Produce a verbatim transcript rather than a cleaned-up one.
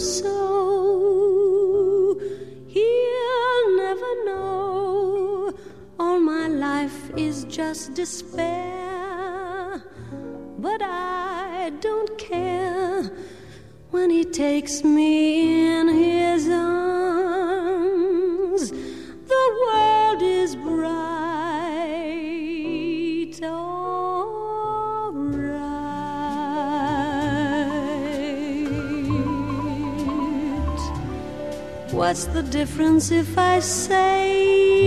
so. He'll never know all my life is just despair. But I don't care when he takes me in his arms. The world is bright, all right. What's the difference if I say